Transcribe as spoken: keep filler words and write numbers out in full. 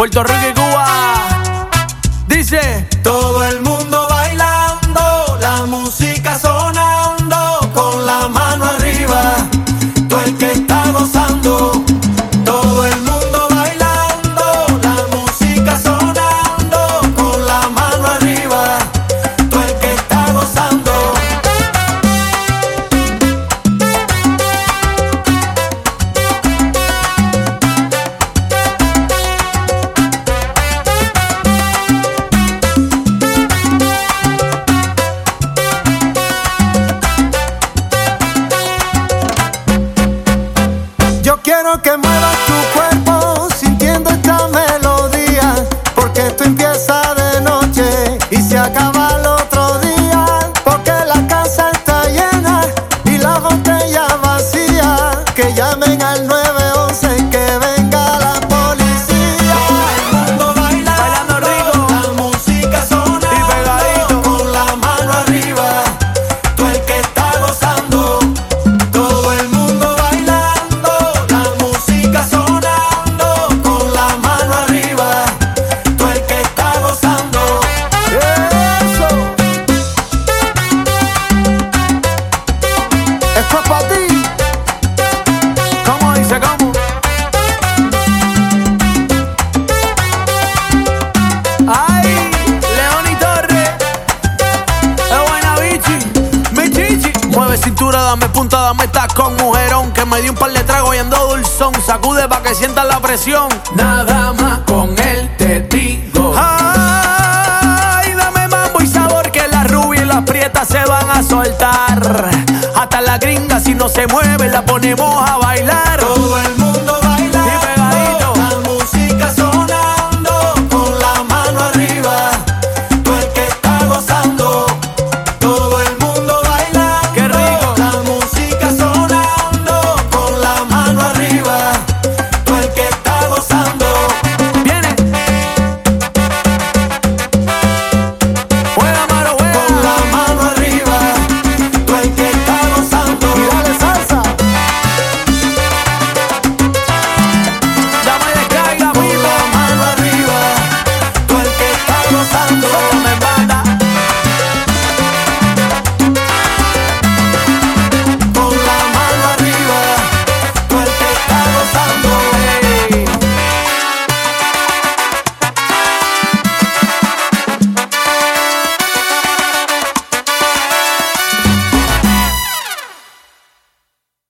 Puerto Rico y Cuba. Dice: todo el mundo bailando, la música sonando, con la mano arriba, todo el que está gozando. Todo el mundo bailando, la música sonando, con la mano arriba, todo el que está gozando. Yo quiero que muevas tu cuerpo sintiendo esta melodía, porque esto empieza de noche y se acaba al otro día, porque la casa está llena y la botella vacía. Que llamen al nueve once, que venga la policía. Todo el mundo baila, bailando rico, la música sonando y pegadito, con la mano arriba, todo el que está gozando. Todo el mundo bailando, la música sonando, con la mano arriba, todo el que está gozando. Eso. Esto es para ti. ¿cómo dice? ¿Cómo? Ay, León y Torres, es buena bichi, mi chichi. Mueve cintura, dame punta, dame tacón, mujerón, que me dio un par de tragos y ando dulzón. Sacude pa' que sientas la presión. Nada más con él te digo. Ay, dame mambo y sabor, que las rubias y las prietas se van a soltar. Hasta la gringa, si no se mueve, la ponemos a